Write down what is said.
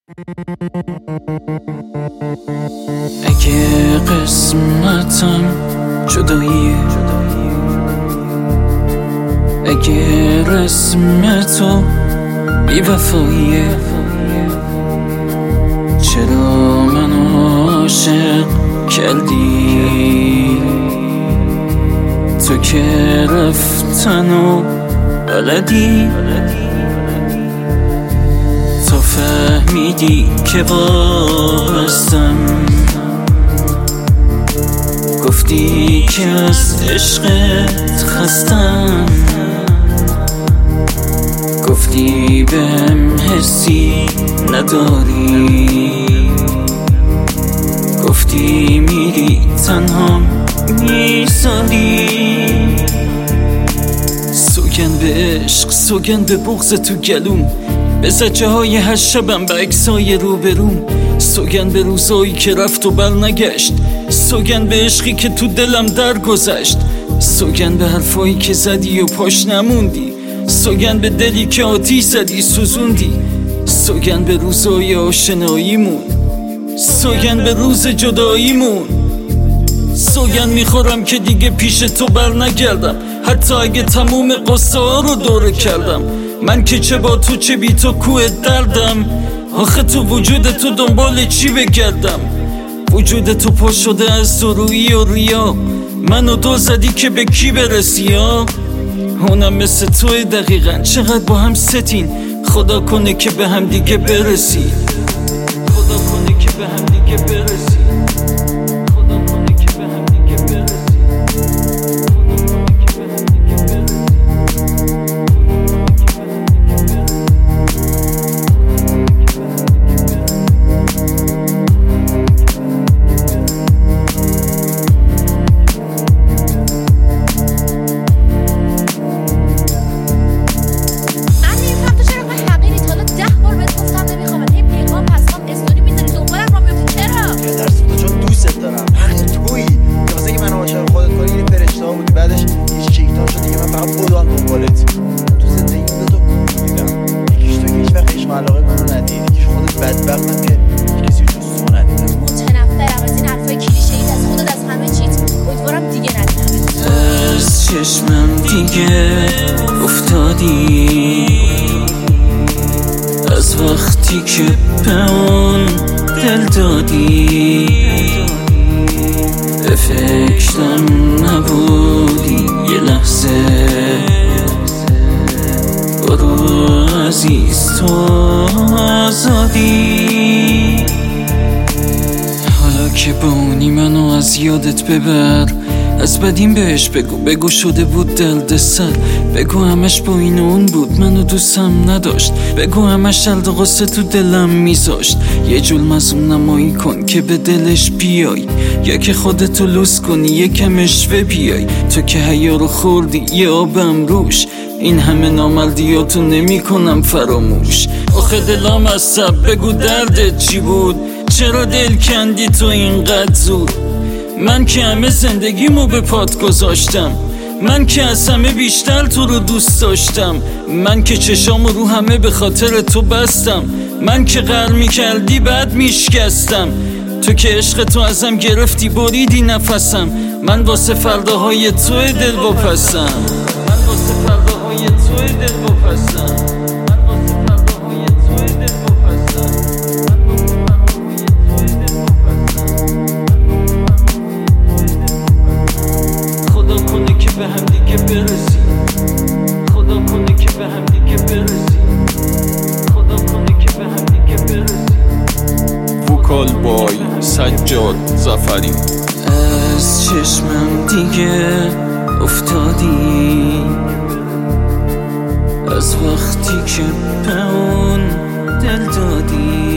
اگه قسمتم جداییه، اگه رسم تو بی‌وفاییه، چرا منو عاشق کردی؟ تو که رفتنو بلدی، تو فهمیدی که وابستم، گفتی که از عشقت خستم، گفتی بهم حسی نداری، گفتی میری تنها میسالی. سوگند به عشق، سوگند به بغض تو گلوم، به زجه های هر شبم به عکسای روبروم، سوگند به روزایی که رفت و بر نگشت، سوگند به عشقی که تو دلم درگذشت، سوگند به حرفایی که زدی و پاش نموندی، سوگند به دلی که آتیش زدی سوزوندی، سوگند به روزای آشناییمون، سوگند به روز جداییمون، سوگند میخورم که دیگه پیش تو بر نگردم، حتی اگه تموم قصه ها رو دوره کردم. من که چه با تو چه بی تو کوه دردم، آخه تو وجود تو دنبال چی بگردم؟ وجود تو پا شده از درویی و ریا، منو دو زدی که به کی برسی ها؟ اونم مثل توی دقیقا، چقدر با هم ستین، خدا کنه که به هم دیگه برسی، خدا کنه که به هم دیگه برسی، خدا کنه که به هم دیگه برسی. تو زندگی دو دیدم، یکیش تو که هیچ وقت عشق و علاقه منو ندید، یکیش خودت بدبختم که کسی رو جز تو ندیدم. متنفرم از این حرفای کلیشه‌ای، از خودت، از همه چیت. امیدوارم دیگه ندیدم از چشمم دیگه افتادی، از وقتی که به اون دل دادی، به فکرم نبودی یه لحظه، برو عزیز تو آزادی. حالا که بونی منو از یادت ببر، از بدیم بهش بگو، بگو شده بود دل سر، بگو همش با این اون بود، منو دوستم نداشت، بگو همش دلد و غصه تو دلم میذاشت. یه جول مظلوم نمایی کن که به دلش بیای، یا که خودتو لوس کنی یه کم اشوه بیای. تو که حیا رو خوردی یه آبم روش، این همه نامردیاتو نمی کنم فراموش. آخه دلم از سب، بگو دردت چی بود، چرا دل کندی تو اینقدر زود؟ من که همه زندگیمو به پات گذاشتم، من که از همه بیشتر تو رو دوست داشتم، من که چشامو رو همه به خاطر تو بستم، من که قهر میکردی بعد میشکستم، تو که عشق تو ازم گرفتی بریدی نفسم، من واسه فرداهای توی دل واپسم، من واسه فرداهای توی دل واپسم. خدا کنه که به هم دیگه برسی، خدا کنه که به هم دیگه برسی، خدا کنه که به هم دیگه برسی. وکال بای سجاد ظفری. از چشمم دیگه افتادی، از وقتی که به اون دل دادی،